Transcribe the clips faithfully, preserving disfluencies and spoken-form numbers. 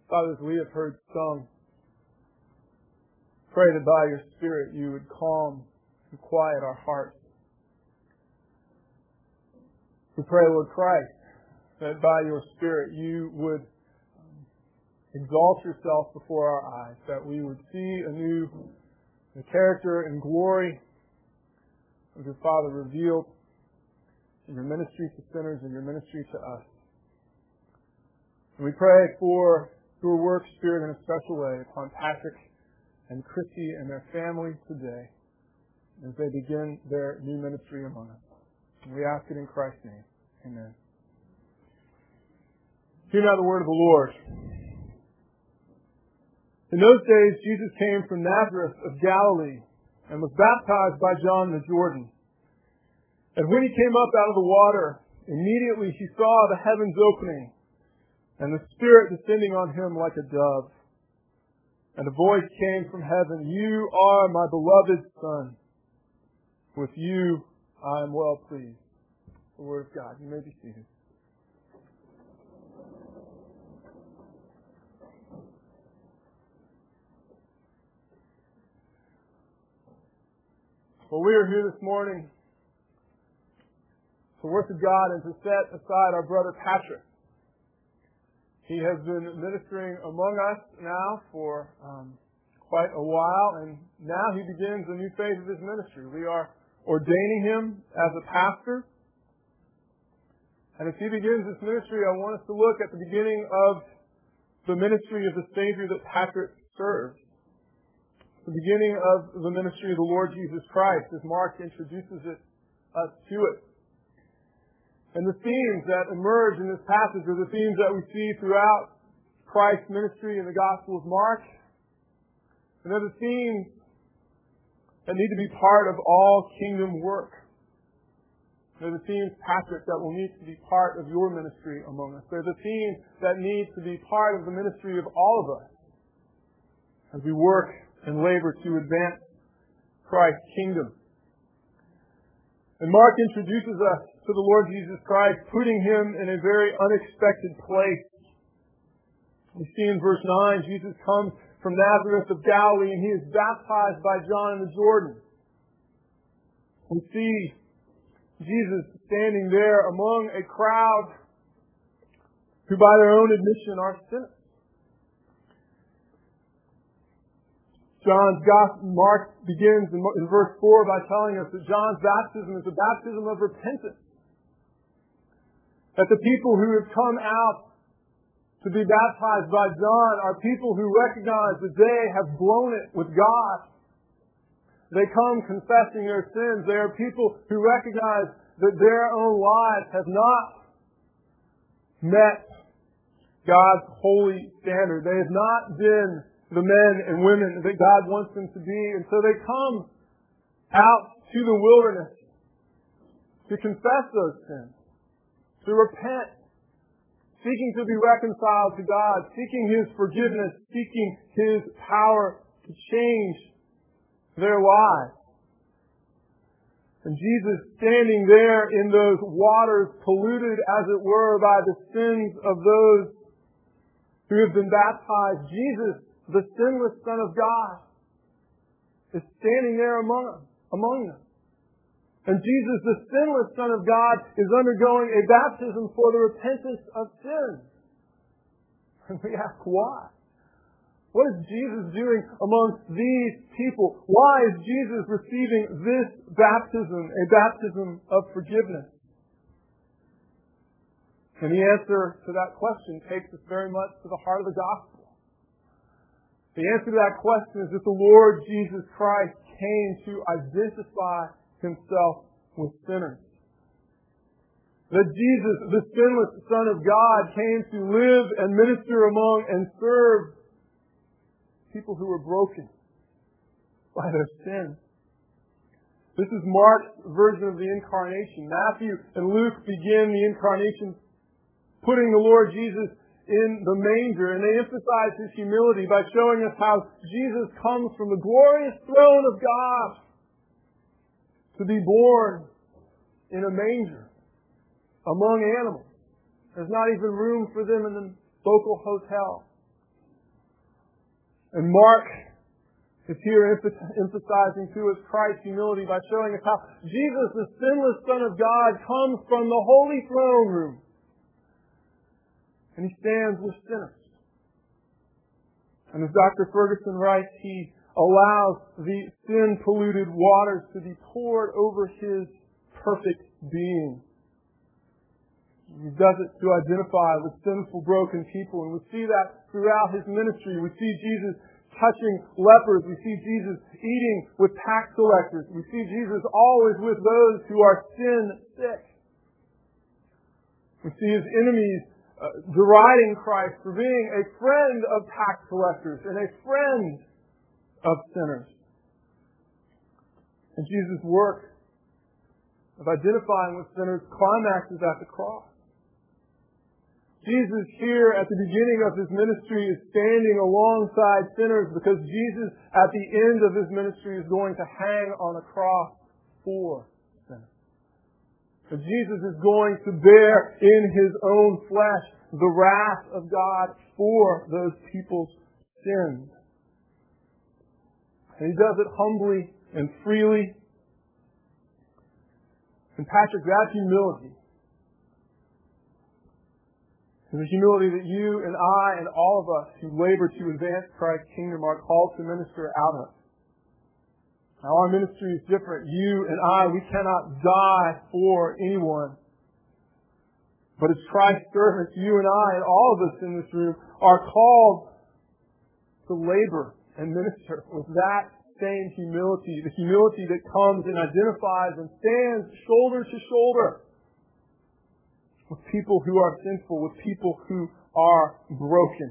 Father, as we have heard sung, pray that by your Spirit you would calm and quiet our hearts. We pray, Lord Christ, that by your Spirit you would exalt yourself before our eyes, that we would see anew the character and glory of your Father revealed in your ministry to sinners and your ministry to us. And we pray for your work, Spirit, in a special way upon Patrick and Christy and their family today as they begin their new ministry among us. And we ask it in Christ's name. Amen. Hear now the word of the Lord. In those days, Jesus came from Nazareth of Galilee and was baptized by John in the Jordan. And when he came up out of the water, immediately he saw the heavens opening and the Spirit descending on him like a dove. And a voice came from heaven, "You are my beloved Son. With you I am well pleased." The Word of God. You may be seated. Well, we are here this morning to worship God and to set aside our brother Patrick. He has been ministering among us now for um, quite a while, and now he begins a new phase of his ministry. We are ordaining him as a pastor. And as he begins this ministry, I want us to look at the beginning of the ministry of the Savior that Patrick serves. The beginning of the ministry of the Lord Jesus Christ, as Mark introduces it, us to it. And the themes that emerge in this passage are the themes that we see throughout Christ's ministry in the Gospel of Mark. And they're the themes that need to be part of all kingdom work. They're the themes, Patrick, that will need to be part of your ministry among us. They're the themes that need to be part of the ministry of all of us as we work and labor to advance Christ's kingdom. And Mark introduces us to the Lord Jesus Christ, putting him in a very unexpected place. We see in verse nine, Jesus comes from Nazareth of Galilee, and he is baptized by John in the Jordan. We see Jesus standing there among a crowd who by their own admission are sinners. John's Gospel, Mark begins in, in verse four by telling us that John's baptism is a baptism of repentance. That the people who have come out to be baptized by John are people who recognize that they have blown it with God. They come confessing their sins. They are people who recognize that their own lives have not met God's holy standard. They have not been the men and women that God wants them to be. And so they come out to the wilderness to confess those sins, to repent, seeking to be reconciled to God, seeking His forgiveness, seeking His power to change their lives. And Jesus standing there in those waters, polluted as it were by the sins of those who have been baptized, Jesus, the sinless Son of God, is standing there among, among them. And Jesus, the sinless Son of God, is undergoing a baptism for the repentance of sins. And we ask, why? What is Jesus doing among these people? Why is Jesus receiving this baptism, a baptism of forgiveness? And the answer to that question takes us very much to the heart of the gospel. The answer to that question is that the Lord Jesus Christ came to identify Himself with sinners. That Jesus, the sinless Son of God, came to live and minister among and serve people who were broken by their sin. This is Mark's version of the Incarnation. Matthew and Luke begin the Incarnation putting the Lord Jesus in the manger, and they emphasize His humility by showing us how Jesus comes from the glorious throne of God to be born in a manger among animals. There's not even room for them in the local hotel. And Mark is here emphasizing to us Christ's humility by showing us how Jesus, the sinless Son of God, comes from the holy throne room. And He stands with sinners. And as Doctor Ferguson writes, He allows the sin-polluted waters to be poured over His perfect being. He does it to identify with sinful, broken people. And we see that throughout His ministry. We see Jesus touching lepers. We see Jesus eating with tax collectors. We see Jesus always with those who are sin sick. We see His enemies uh, deriding Christ for being a friend of tax collectors and a friend of sinners. And Jesus' work of identifying with sinners climaxes at the cross. Jesus here at the beginning of His ministry is standing alongside sinners because Jesus at the end of His ministry is going to hang on a cross for sinners. So Jesus is going to bear in His own flesh the wrath of God for those people's sins. And He does it humbly and freely. And Patrick, that humility, the humility that you and I and all of us who labor to advance Christ's kingdom are called to minister out of. Now, our ministry is different. You and I, we cannot die for anyone. But as Christ's servants, you and I and all of us in this room are called to labor and minister with that same humility, the humility that comes and identifies and stands shoulder to shoulder with people who are sinful, with people who are broken.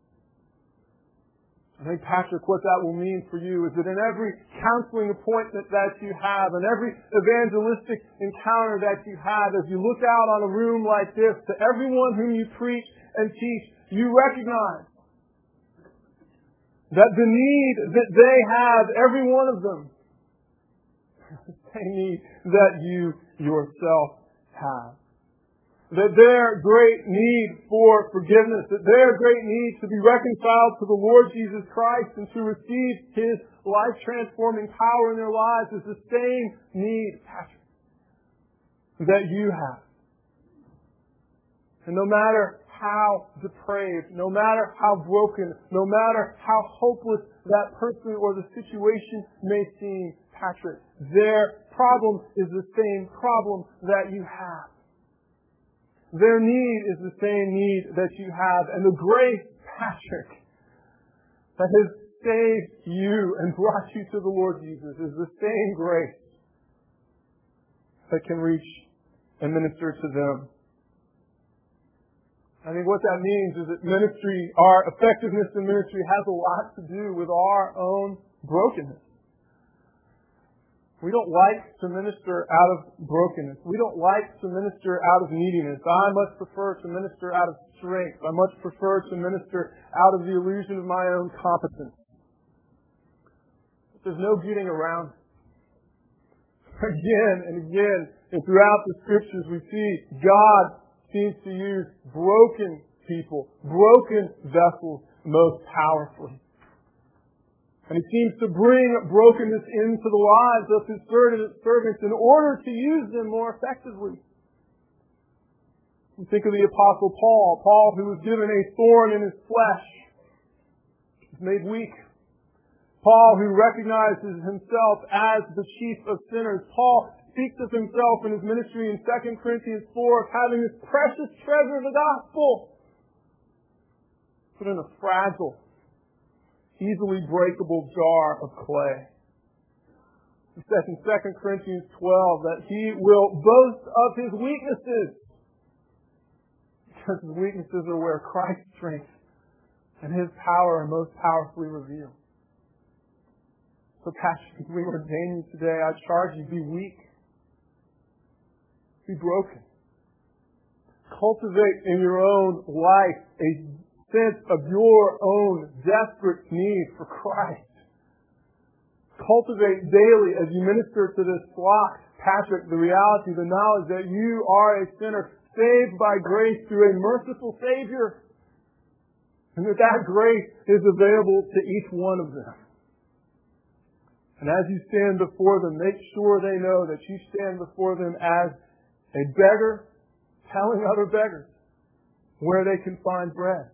I think, Patrick, what that will mean for you is that in every counseling appointment that you have, and every evangelistic encounter that you have, as you look out on a room like this, to everyone whom you preach and teach, you recognize that the need that they have, every one of them, the same need that you yourself have. That their great need for forgiveness, that their great need to be reconciled to the Lord Jesus Christ and to receive His life-transforming power in their lives is the same need, Patrick, that you have. And no matter how depraved, no matter how broken, no matter how hopeless that person or the situation may seem, Patrick, their problem is the same problem that you have. Their need is the same need that you have. And the grace, Patrick, that has saved you and brought you to the Lord Jesus is the same grace that can reach and minister to them. I think what that means is that ministry, our effectiveness in ministry has a lot to do with our own brokenness. We don't like to minister out of brokenness. We don't like to minister out of neediness. I much prefer to minister out of strength. I much prefer to minister out of the illusion of my own competence. But there's no getting around it. Again and again, and throughout the Scriptures, we see God seems to use broken people, broken vessels most powerfully. And He seems to bring brokenness into the lives of His servants in order to use them more effectively. We think of the Apostle Paul, Paul who was given a thorn in his flesh, was made weak. Paul who recognizes himself as the chief of sinners. Paul speaks of himself in his ministry in Second Corinthians four as having this precious treasure of the gospel put in a fragile, easily breakable jar of clay. It says in Second Corinthians twelve that he will boast of his weaknesses because his weaknesses are where Christ's strength and His power are most powerfully revealed. So, Pastor, as we ordain you today, I charge you, be weak. Be broken. Cultivate in your own life a sense of your own desperate need for Christ. Cultivate daily as you minister to this flock, Patrick, the reality, the knowledge that you are a sinner saved by grace through a merciful Savior And that that grace is available to each one of them. And as you stand before them, make sure they know that you stand before them as a beggar telling other beggars where they can find bread.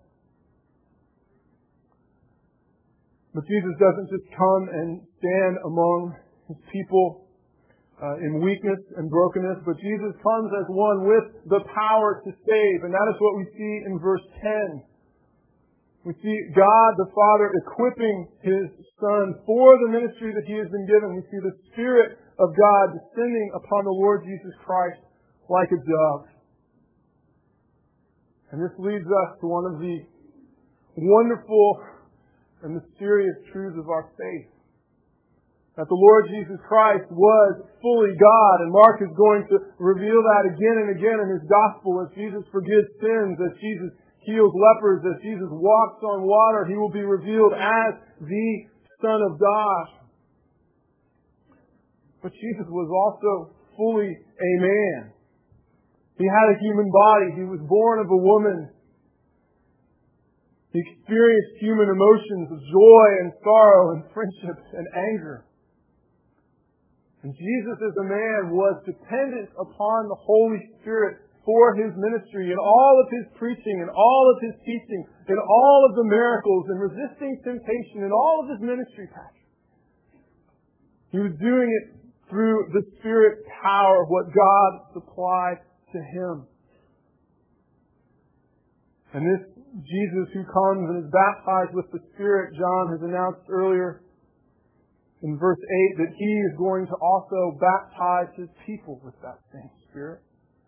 But Jesus doesn't just come and stand among His people uh, in weakness and brokenness, but Jesus comes as one with the power to save. And that is what we see in verse ten. We see God the Father equipping His Son for the ministry that He has been given. We see the Spirit of God descending upon the Lord Jesus Christ like a dove. And this leads us to one of the wonderful and mysterious truths of our faith. That the Lord Jesus Christ was fully God. And Mark is going to reveal that again and again in his gospel. As Jesus forgives sins, as Jesus heals lepers, as Jesus walks on water, He will be revealed as the Son of God. But Jesus was also fully a man. He had a human body. He was born of a woman. He experienced human emotions of joy and sorrow and friendship and anger. And Jesus as a man was dependent upon the Holy Spirit for His ministry, in all of His preaching, in all of His teaching, in all of the miracles, and resisting temptation, in all of His ministry passion. He was doing it through the Spirit power, what God supplied to Him. And this Jesus who comes and is baptized with the Spirit, John has announced earlier in verse eight that He is going to also baptize His people with that same Spirit.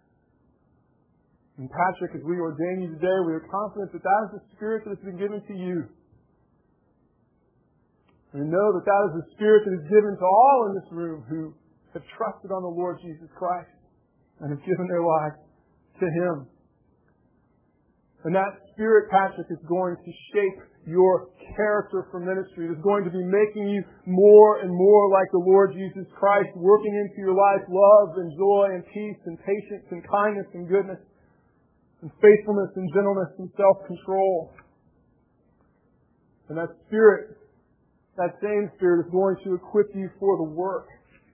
And Patrick, as we ordain you today, we are confident that that is the Spirit that has been given to you. We know that that is the Spirit that is given to all in this room who have trusted on the Lord Jesus Christ and have given their lives to Him. And that Spirit, Patrick, is going to shape your character for ministry. It is going to be making you more and more like the Lord Jesus Christ, working into your life love and joy and peace and patience and kindness and goodness and faithfulness and gentleness and self-control. And that Spirit, that same Spirit is going to equip you for the work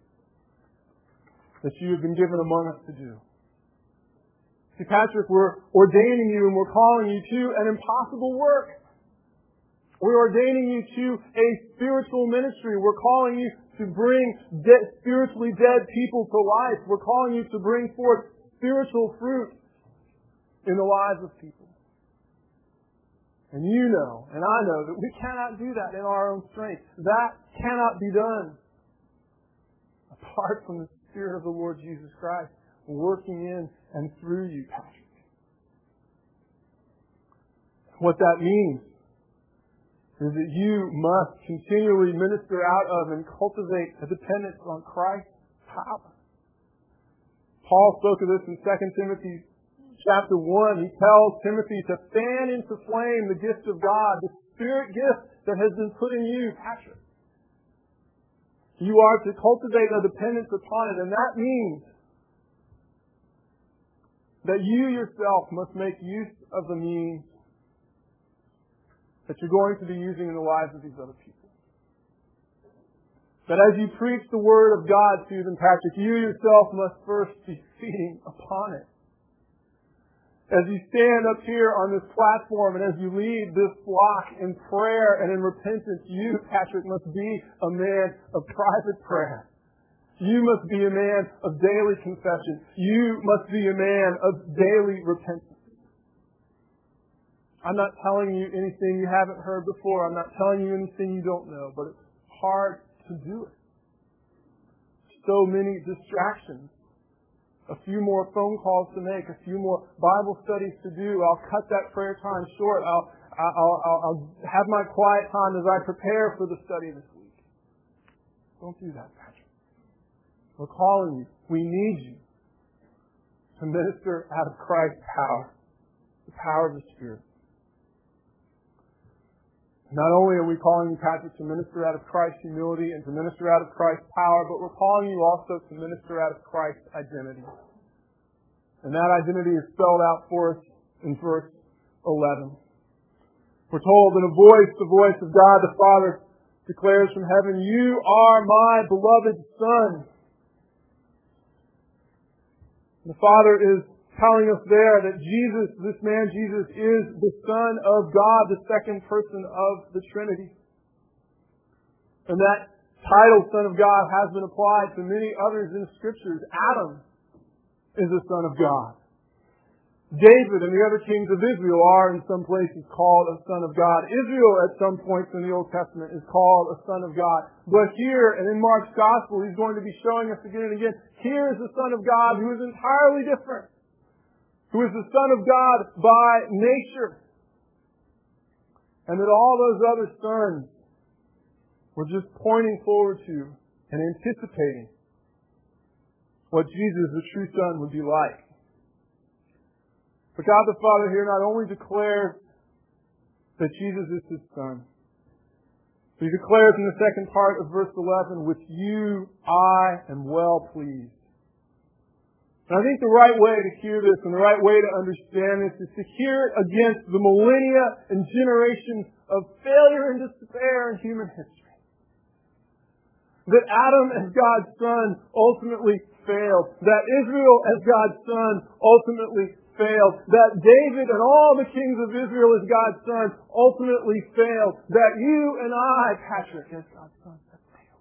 that you have been given among us to do. See, Patrick, we're ordaining you and we're calling you to an impossible work. We're ordaining you to a spiritual ministry. We're calling you to bring de- spiritually dead people to life. We're calling you to bring forth spiritual fruit in the lives of people. And you know, and I know, that we cannot do that in our own strength. That cannot be done apart from the Spirit of the Lord Jesus Christ working in and through you, Patrick. What that means is that you must continually minister out of and cultivate a dependence on Christ's power. Paul spoke of this in Second Timothy chapter one. He tells Timothy to fan into flame the gift of God, the Spirit gift that has been put in you, Patrick. You are to cultivate a dependence upon it, and that means that you yourself must make use of the means that you're going to be using in the lives of these other people. That as you preach the Word of God to them, Patrick, you yourself must first be feeding upon it. As you stand up here on this platform and as you lead this flock in prayer and in repentance, you, Patrick, must be a man of private prayer. You must be a man of daily confession. You must be a man of daily repentance. I'm not telling you anything you haven't heard before. I'm not telling you anything you don't know, but it's hard to do it. So many distractions. A few more phone calls to make, a few more Bible studies to do. I'll cut that prayer time short. I'll, I'll, I'll, I'll have my quiet time as I prepare for the study this week. Don't do that, Patrick. We're calling you. We need you to minister out of Christ's power, the power of the Spirit. Not only are we calling you, Patrick, to minister out of Christ's humility and to minister out of Christ's power, but we're calling you also to minister out of Christ's identity. And that identity is spelled out for us in verse eleven. We're told in a voice, the voice of God the Father declares from heaven, "You are my beloved Son." The Father is telling us there that Jesus, this man Jesus, is the Son of God, the second person of the Trinity. And that title, Son of God, has been applied to many others in Scriptures. Adam is the Son of God. David and the other kings of Israel are in some places called a son of God. Israel at some points in the Old Testament is called a son of God. But here, and in Mark's Gospel, he's going to be showing us again and again, here is the Son of God who is entirely different, who is the Son of God by nature. And that all those other sons were just pointing forward to and anticipating what Jesus, the true Son, would be like. But God the Father here not only declares that Jesus is His Son, but He declares in the second part of verse eleven, "With you I am well pleased." And I think the right way to hear this and the right way to understand this is to hear it against the millennia and generations of failure and despair in human history. That Adam as God's son ultimately failed. That Israel as God's son ultimately failed. That David and all the kings of Israel as God's son ultimately failed. That you and I, Patrick, as God's son, have failed.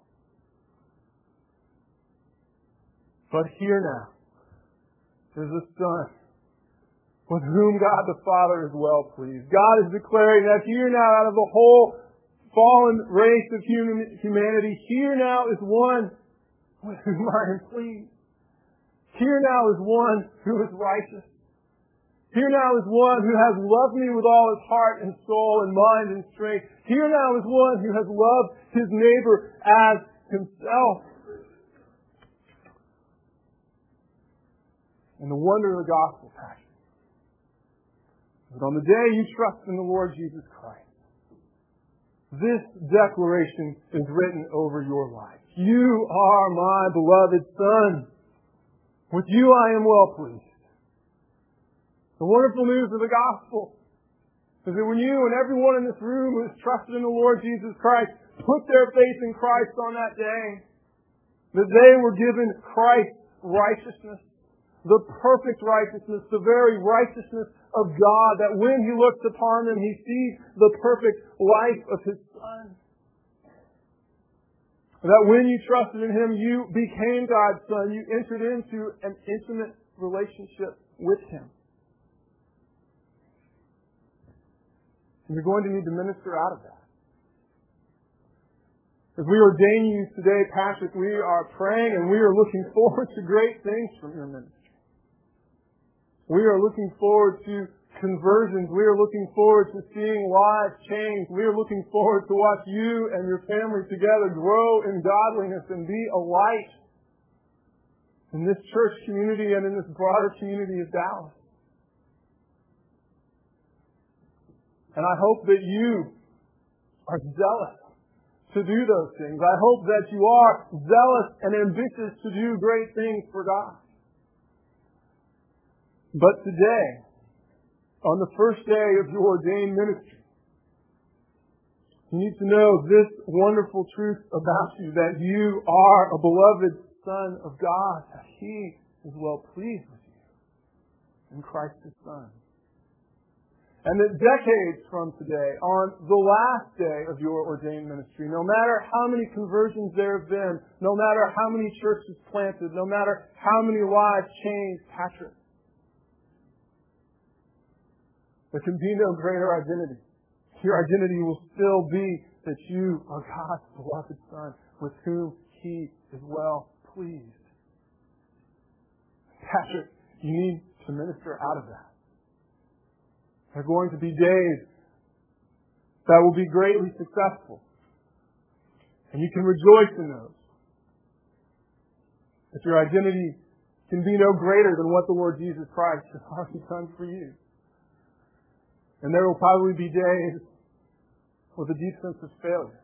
But here now, there's a Son with whom God the Father is well pleased. God is declaring that here now, out of the whole fallen race of human, humanity, here now is one with whom I am pleased. Here now is one who is righteous. Here now is one who has loved me with all his heart and soul and mind and strength. Here now is one who has loved his neighbor as himself. And the wonder of the gospel, Pastor, is that on the day you trust in the Lord Jesus Christ, this declaration is written over your life. You are my beloved Son. With you I am well pleased. The wonderful news of the gospel is that when you and everyone in this room who has trusted in the Lord Jesus Christ put their faith in Christ on that day, that they were given Christ's righteousness, the perfect righteousness, the very righteousness of God, that when He looks upon them, He sees the perfect life of His Son. That when you trusted in Him, you became God's Son. You entered into an intimate relationship with Him. And you're going to need to minister out of that. As we ordain you today, Patrick, we are praying and we are looking forward to great things from your ministry. We are looking forward to conversions. We are looking forward to seeing lives change. We are looking forward to watch you and your family together grow in godliness and be a light in this church community and in this broader community of Dallas. And I hope that you are zealous to do those things. I hope that you are zealous and ambitious to do great things for God. But today, on the first day of your ordained ministry, you need to know this wonderful truth about you, that you are a beloved Son of God, that He is well pleased with you in Christ His Son. And that decades from today, on the last day of your ordained ministry, no matter how many conversions there have been, no matter how many churches planted, no matter how many lives changed, Patrick, there can be no greater identity. Your identity will still be that you are God's beloved Son with whom He is well pleased. Patrick, you need to minister out of that. There are going to be days that will be greatly successful. And you can rejoice in those. That your identity can be no greater than what the Lord Jesus Christ has already done for you. And there will probably be days with a deep sense of failure.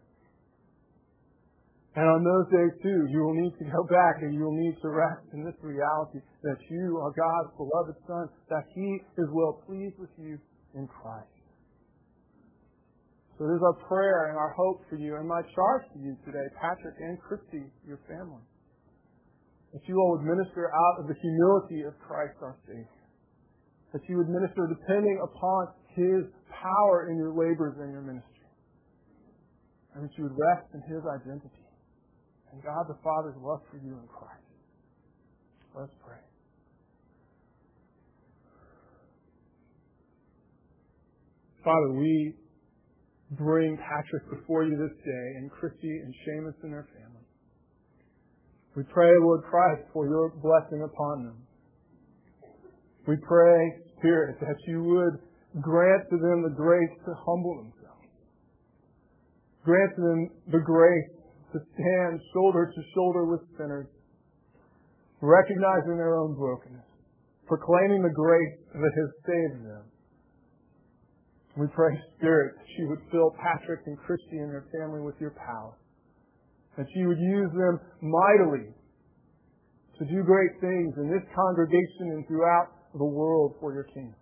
And on those days too, you will need to go back and you will need to rest in this reality that you are God's beloved Son, that He is well pleased with you in Christ. So it is our prayer and our hope for you and my charge to you today, Patrick and Christy, your family, that you all would minister out of the humility of Christ our Savior, that you would minister depending upon His power in your labors and your ministry, and that you would rest in His identity and God the Father's love for you in Christ. Let's pray. Father, we bring Patrick before you this day, and Christy and Seamus and their family. We pray, Lord Christ, for your blessing upon them. We pray, Spirit, that you would grant to them the grace to humble themselves. Grant to them the grace to stand shoulder to shoulder with sinners, recognizing their own brokenness, proclaiming the grace that has saved them. We pray, Spirit, that you would fill Patrick and Christy and their family with your power, that you would use them mightily to do great things in this congregation and throughout the world for your kingdom.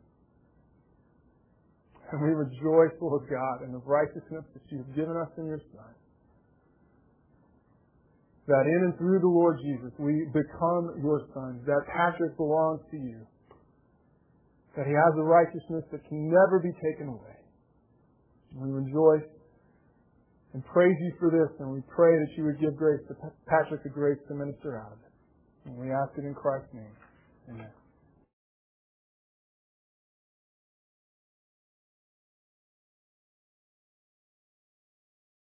And we rejoice, Lord God, in the righteousness that you have given us in your Son, that in and through the Lord Jesus we become your sons, that Patrick belongs to you, that he has a righteousness that can never be taken away. We rejoice and praise you for this, and we pray that you would give grace to Patrick the grace to minister out of it. And we ask it in Christ's name. Amen.